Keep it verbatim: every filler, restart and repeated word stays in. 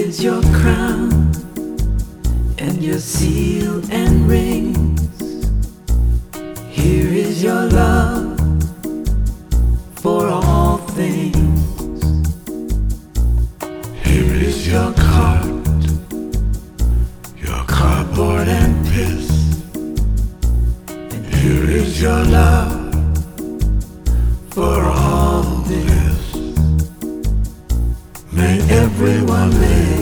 is your crown and your seal and rings. Here is your love for all things. Here is your cart, your cardboard and piss. And Here is your love for all this. May everyone live